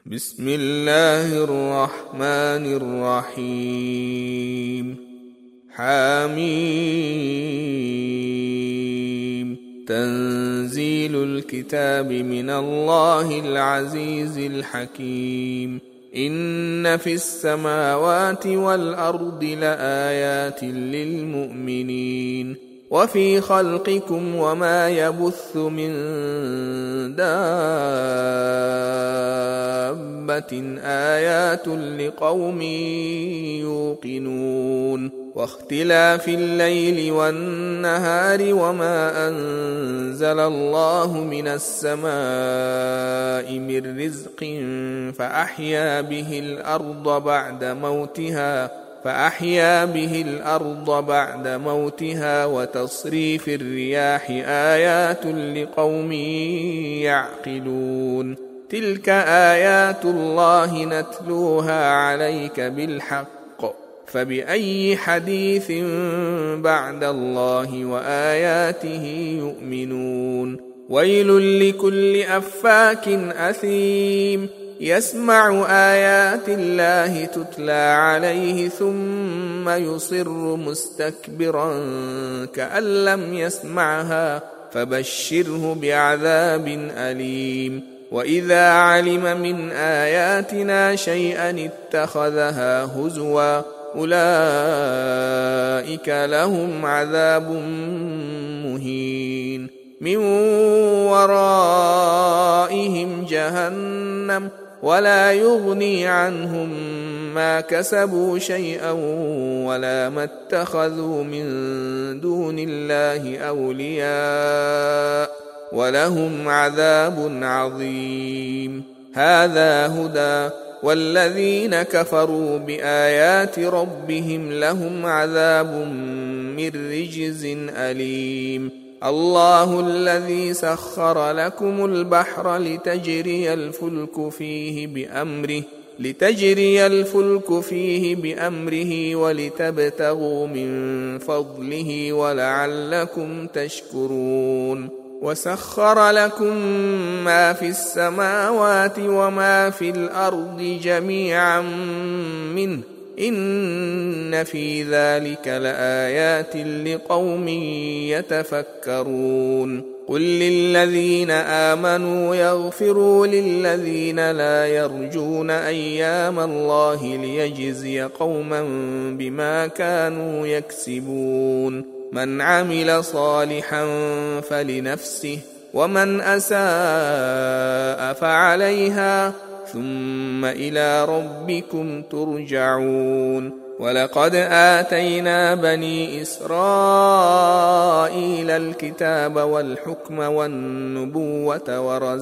بسم الله الرحمن الرحيم. حميم. تنزيل الكتاب من الله العزيز الحكيم. إن في السماوات والأرض لآيات للمؤمنين وفي خلقكم وما يبث من دابة آيات لقوم يوقنون واختلاف الليل والنهار وما أنزل الله من السماء من رزق فأحيا به الأرض بعد موتها وتصريف الرياح آيات لقوم يعقلون. تلك آيات الله نتلوها عليك بالحق فبأي حديث بعد الله وآياته يؤمنون. ويل لكل أفاك أثيم يسمع آيات الله تتلى عليه ثم يصر مستكبرا كأن لم يسمعها فبشره بعذاب أليم. وإذا علم من آياتنا شيئا اتخذها هزوا أولئك لهم عذاب مهين من ورائهم جهنم ولا يغني عنهم ما كسبوا شيئا ولا ما اتخذوا من دون الله أولياء ولهم عذاب عظيم. هذا هدى والذين كفروا بآيات ربهم لهم عذاب من رجز أليم. الله الذي سخر لكم البحر لتجري الفلك فيه بأمره ولتبتغوا من فضله ولعلكم تشكرون. وسخر لكم ما في السماوات وما في الأرض جميعا منه إن في ذلك لآيات لقوم يتفكرون. قل للذين آمنوا يغفروا للذين لا يرجون أيام الله ليجزي قوما بما كانوا يكسبون. من عمل صالحا فلنفسه ومن أساء فعليها ثم إلى ربكم ترجعون. ولقد آتينا بني إسرائيل الكتاب والحكم والنبوة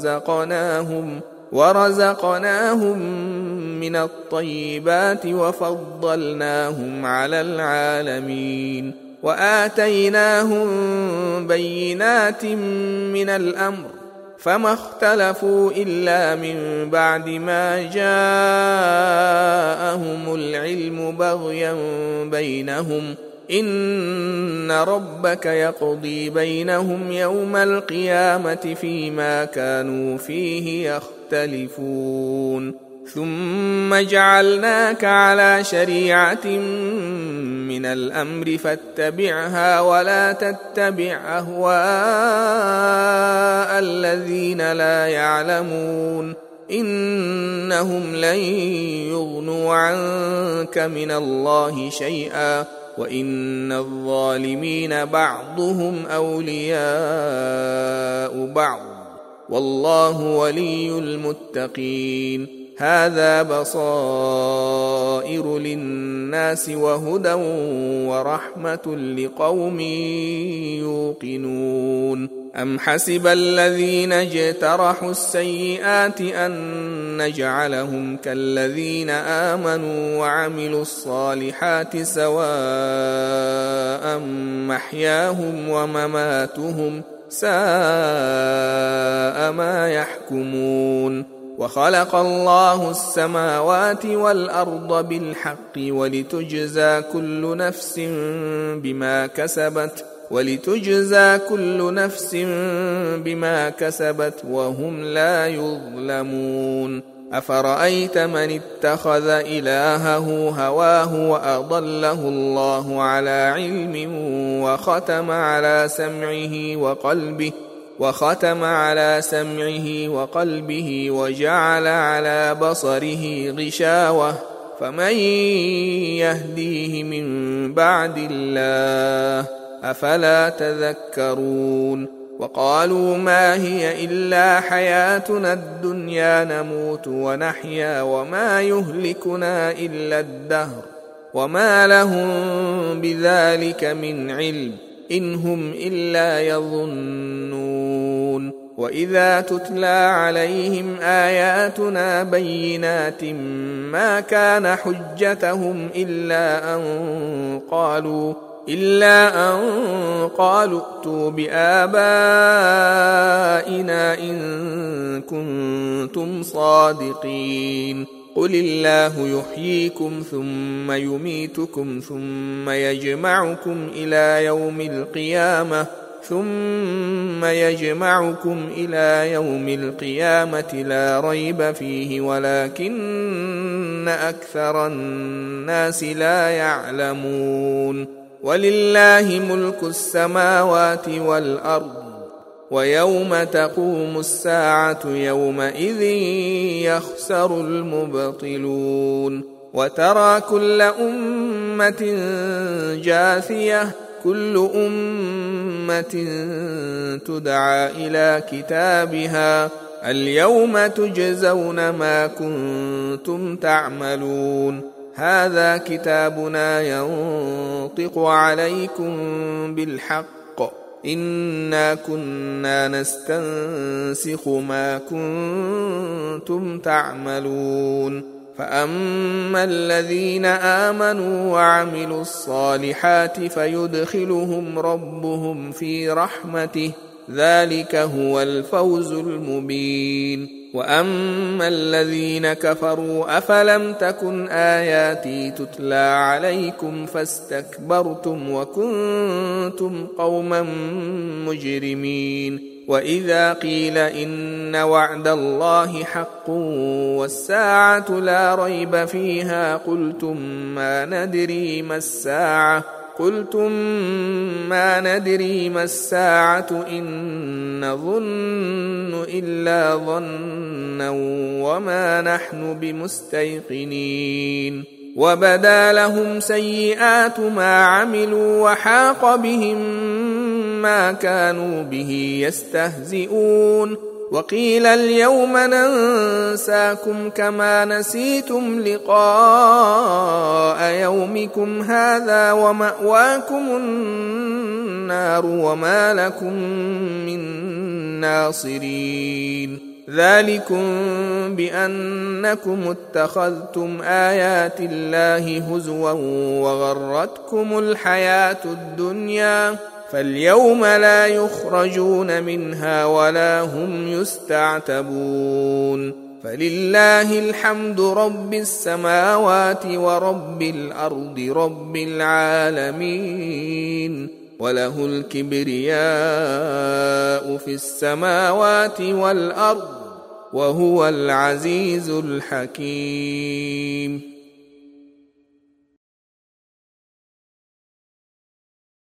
ورزقناهم من الطيبات وفضلناهم على العالمين وآتيناهم بينات من الأمر فما اختلفوا إلا من بعد ما جاءهم العلم بغيا بينهم إن ربك يقضي بينهم يوم القيامة فيما كانوا فيه يختلفون. ثم جعلناك على شريعة من الأمر فاتبعها ولا تتبع أهواء الذين لا يعلمون إنهم لن يغنوا عنك من الله شيئا وإن الظالمين بعضهم أولياء بعض والله ولي المتقين. هذا بصائر للناس وهدى ورحمة لقوم يوقنون. أم حسب الذين اجترحوا السيئات أن نجعلهم كالذين آمنوا وعملوا الصالحات سواء محياهم ومماتهم ساء ما يحكمون. وخلق الله السماوات والأرض بالحق ولتجزى كل نفس بما كسبت وهم لا يظلمون. أفرأيت من اتخذ إلهه هواه وأضله الله على علم وختم على سمعه وقلبه وجعل على بصره غشاوة فمن يهديه من بعد الله أفلا تذكرون وقالوا ما هي إلا حياتنا الدنيا نموت ونحيا وما يهلكنا إلا الدهر وما لهم بذلك من علم إن هم إلا يظنون وإذا تتلى عليهم آياتنا بينات ما كان حجتهم إلا أن قالوا ائتوا بآبائنا إن كنتم صادقين قل الله يحييكم ثم يميتكم ثم يجمعكم إلى يوم القيامة لا ريب فيه ولكن أكثر الناس لا يعلمون ولله ملك السماوات والأرض ويوم تقوم الساعة يومئذ يخسر المبطلون وترى كل أمة جاثية كل أمة تدعى إلى كتابها اليوم تجزون ما كنتم تعملون هذا كتابنا ينطق عليكم بالحق إنا كنا نستنسخ ما كنتم تعملون فأما الذين آمنوا وعملوا الصالحات فيدخلهم ربهم في رحمته ذلك هو الفوز المبين وأما الذين كفروا أفلم تكن آياتي تتلى عليكم فاستكبرتم وكنتم قوما مجرمين وإذا قيل إن وعد الله حق والساعة لا ريب فيها قلتم ما ندري ما الساعة إن نظن إلا ظنا وما نحن بمستيقنين وبدا لهم سيئات ما عملوا وحاق بهم ما كانوا به يستهزئون وقيل اليوم ننساكم كما نسيتم لقاء يومكم هذا ومأواكم النار وما لكم من ناصرين ذلكم بأنكم اتخذتم آيات الله هزوا وغرتكم الحياة الدنيا فاليوم لا يخرجون منها ولا هم يستعتبون فلله الحمد رب السماوات ورب الأرض رب العالمين وله الكبرياء في السماوات والأرض وهو العزيز الحكيم